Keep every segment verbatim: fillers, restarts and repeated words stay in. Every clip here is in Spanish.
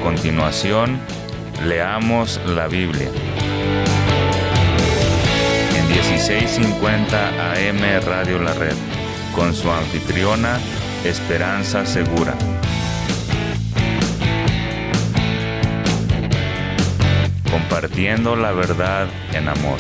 continuación, leamos la Biblia. En dieciséis cincuenta A M Radio La Red, con su anfitriona, Esperanza Segura. Compartiendo la verdad en amor.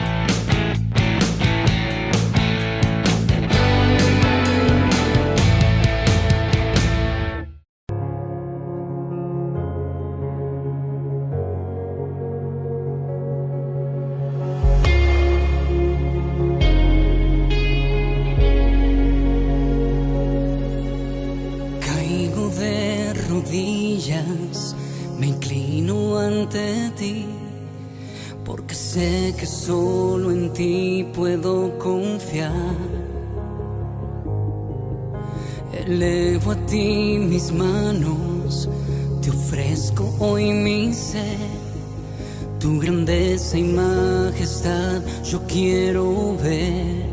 Caigo de rodillas, me inclino ante ti, porque sé que solo en ti puedo confiar. Elevo a ti mis manos, te ofrezco hoy mi ser. Tu grandeza y majestad yo quiero ver.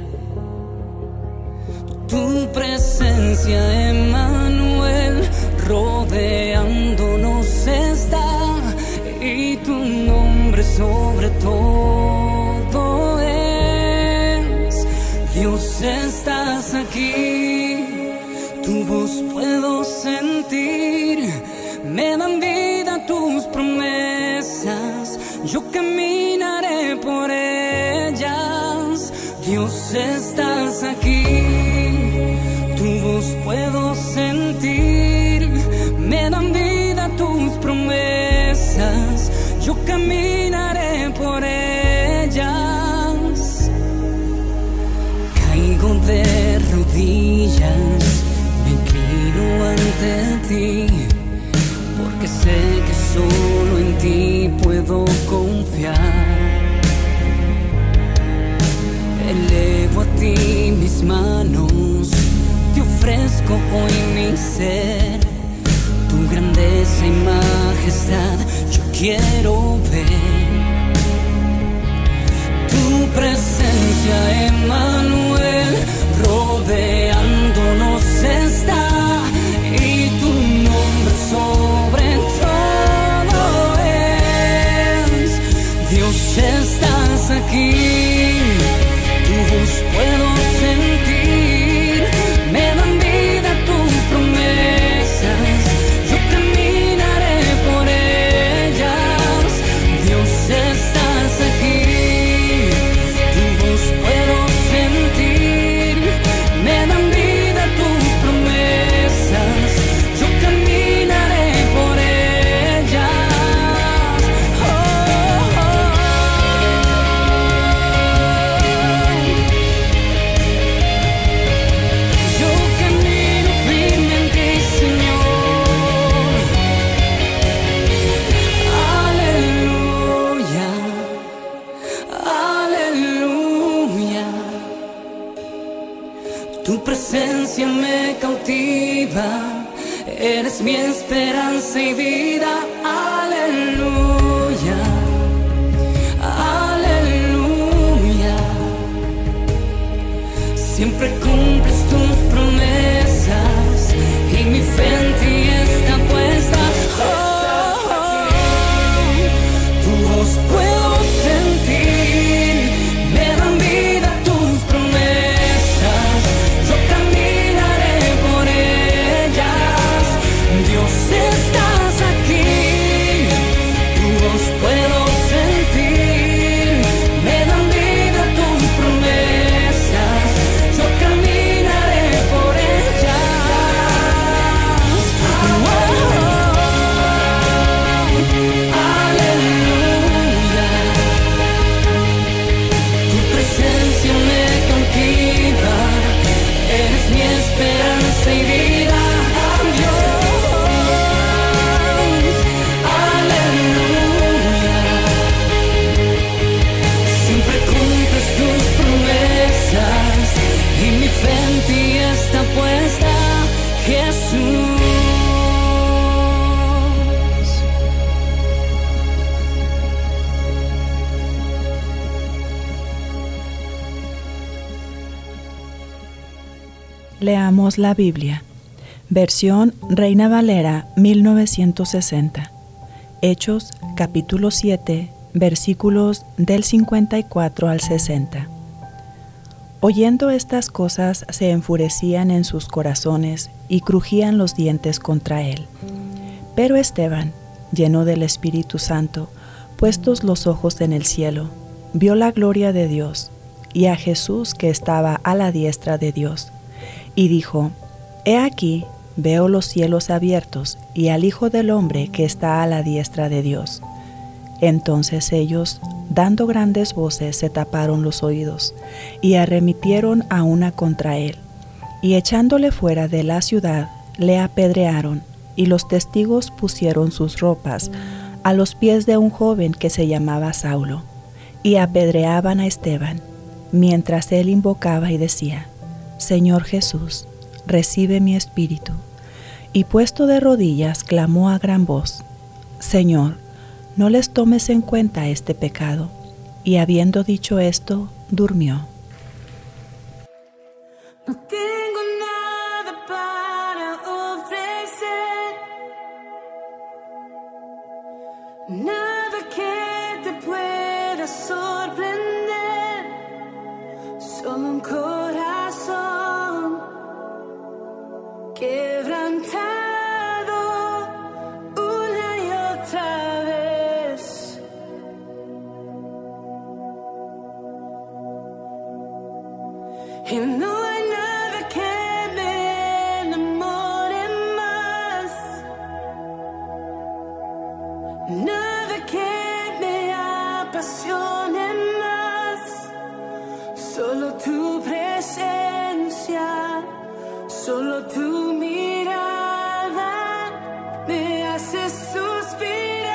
Tu presencia, Emmanuel, rodeándonos está, y tu nombre sobre todo es. Dios, estás aquí, tu voz puedo sentir, me dan vida tus promesas, yo caminaré por ellas. Dios, estás aquí, tu voz puedo sentir, me dan vida tus promesas, yo caminaré por ellas. Caigo de rodillas, me inclino ante ti, porque sé que solo en ti puedo confiar. Elevo a ti mis manos, te ofrezco hoy mi ser. Tu grandeza y majestad yo quiero ver. Tu presencia, Emmanuel, rodeándonos está, y tu nombre sobre todo es. Dios, estás aquí, tu voz puedo sentir, me dan vida tus promesas, yo caminaré por ellas. Dios, estás aquí, tu voz puedo sentir, me dan vida tus promesas, yo caminaré por ellas. Oh, oh, yo camino firme en ti, Señor. Aleluya, aleluya. Tu presencia me cautiva, eres mi esperanza y vida. Aleluya, aleluya. Siempre cumples tus promesas y mi fe en ti está puesta. Oh, oh, tu voz puedo sentir, me dan vida tus promesas, yo caminaré por ellas. Dios, estás aquí, tu voz puedo sentir, me dan vida tus promesas, yo caminaré por ellas. Oh, aleluya. Tu presencia me cautiva, eres mi esperanza y vida. Dios, aleluya. Siempre cumples tus promesas y mi fe en ti está puesta, Jesús. Leamos la Biblia. Versión Reina Valera mil novecientos sesenta. Hechos capítulo siete, versículos del cincuenta y cuatro al sesenta. Oyendo estas cosas, se enfurecían en sus corazones y crujían los dientes contra él. Pero Esteban, lleno del Espíritu Santo, puestos los ojos en el cielo, vio la gloria de Dios y a Jesús que estaba a la diestra de Dios, y dijo: He aquí, veo los cielos abiertos y al Hijo del Hombre que está a la diestra de Dios. Entonces ellos, dando grandes voces, se taparon los oídos y arremitieron a una contra él, y echándole fuera de la ciudad, le apedrearon, y los testigos pusieron sus ropas a los pies de un joven que se llamaba Saulo, y apedreaban a Esteban, mientras él invocaba y decía: Señor Jesús, recibe mi espíritu. Y puesto de rodillas, clamó a gran voz: Señor, no les tomes en cuenta este pecado. Y habiendo dicho esto, durmió. No tengo nada para ofrecer, nada que te pueda sorprender, solo un corazón quebrantado una y otra vez. Y no hay nada que me enamore más, nada que me apasione más, solo tu presencia, solo tu mirada me hace suspirar.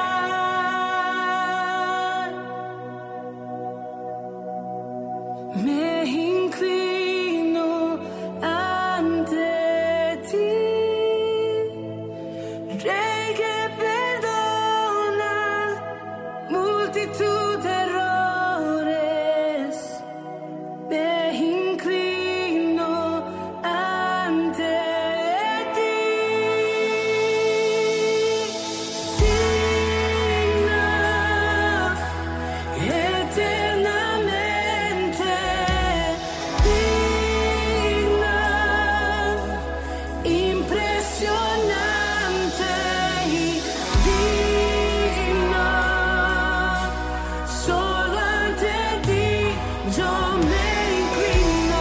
Me inclino ante ti, Rey que perdona multitud de errores. Me inclino ante ti, digno, eternamente digno, impresionante y digno. Solo ante ti yo me inclino.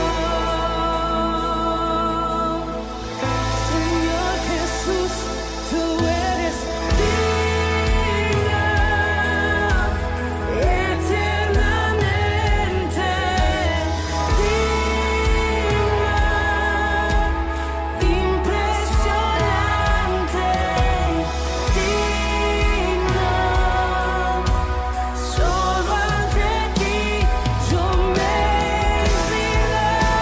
Señor Jesús, tú eres digno, eternamente digno, impresionante, digno. Solo ante ti yo me inclino.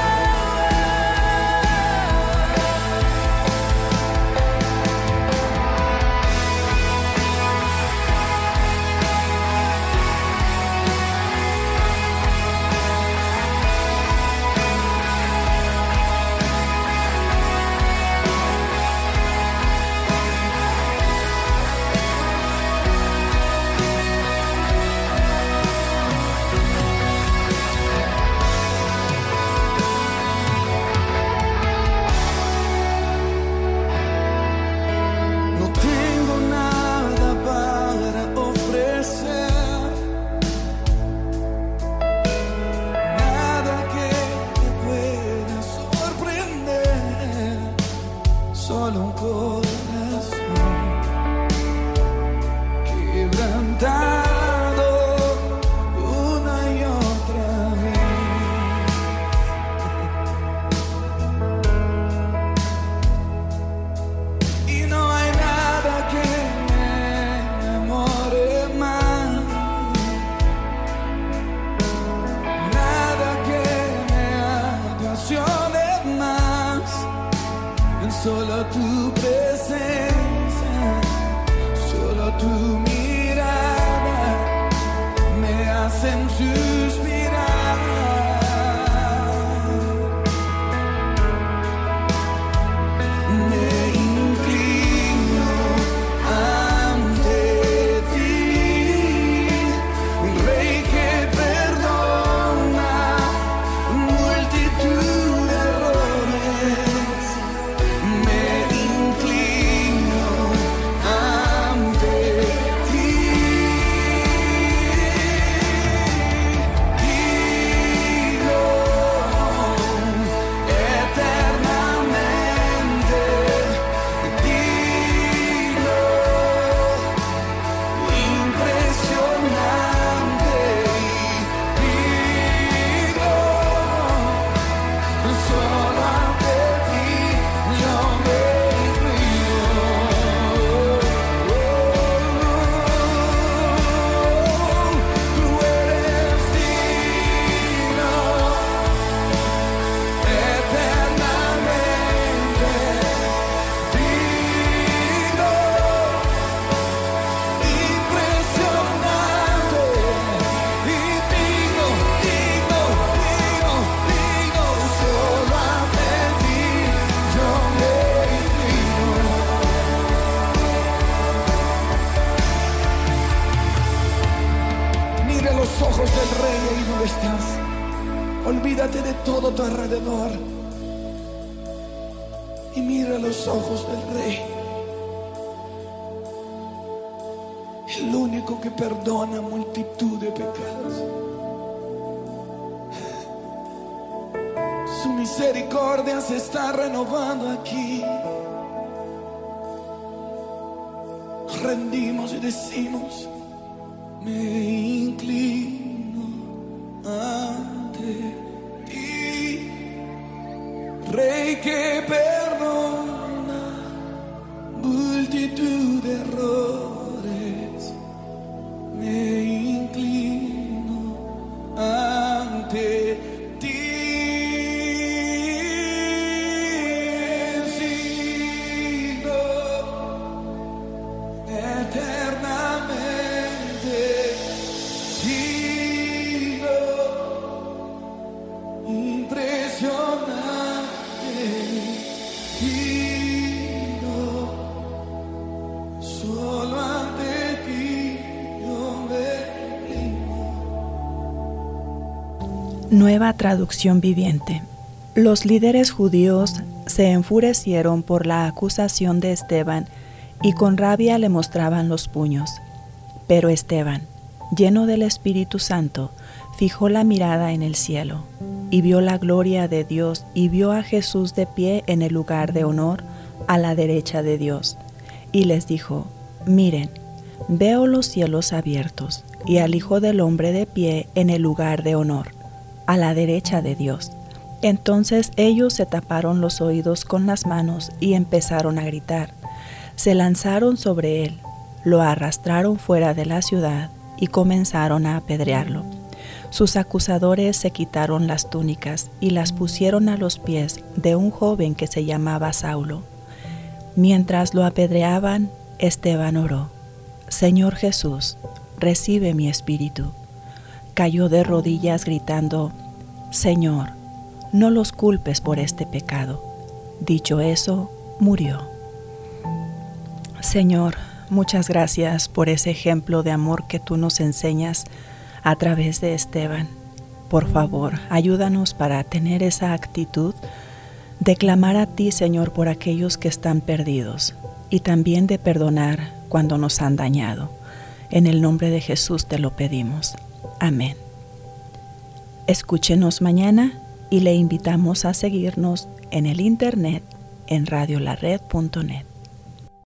No tengo nada para ofrecer, nada que te pueda sorprender, solo un corazón quebrantado una y otra vez. Y no hay nada que me enamore más, nada que me apasione más, solo tu presencia, solo tu mirada me hacen suspirar. Me inclino ante todo tu alrededor y mira los ojos del Rey, el único que perdona multitud de pecados. Su misericordia se está renovando aquí. Nos rendimos y decimos: me inclino ante ti, Rey que perdona multitud de errores. Me inclino ante ti. Nueva traducción viviente. Los líderes judíos se enfurecieron por la acusación de Esteban y con rabia le mostraban los puños. Pero Esteban, lleno del Espíritu Santo, fijó la mirada en el cielo y vio la gloria de Dios y vio a Jesús de pie en el lugar de honor a la derecha de Dios. Y les dijo: miren, veo los cielos abiertos y al Hijo del Hombre de pie en el lugar de honor a la derecha de Dios. Entonces ellos se taparon los oídos con las manos y empezaron a gritar. Se lanzaron sobre él, lo arrastraron fuera de la ciudad y comenzaron a apedrearlo. Sus acusadores se quitaron las túnicas y las pusieron a los pies de un joven que se llamaba Saulo. Mientras lo apedreaban, Esteban oró: Señor Jesús, recibe mi espíritu. Cayó de rodillas gritando: Señor, no los culpes por este pecado. Dicho eso, murió. Señor, muchas gracias por ese ejemplo de amor que tú nos enseñas a través de Esteban. Por favor, ayúdanos para tener esa actitud de clamar a ti, Señor, por aquellos que están perdidos y también de perdonar cuando nos han dañado. En el nombre de Jesús te lo pedimos. Amén. Escúchenos mañana y le invitamos a seguirnos en el internet en radio la red punto net.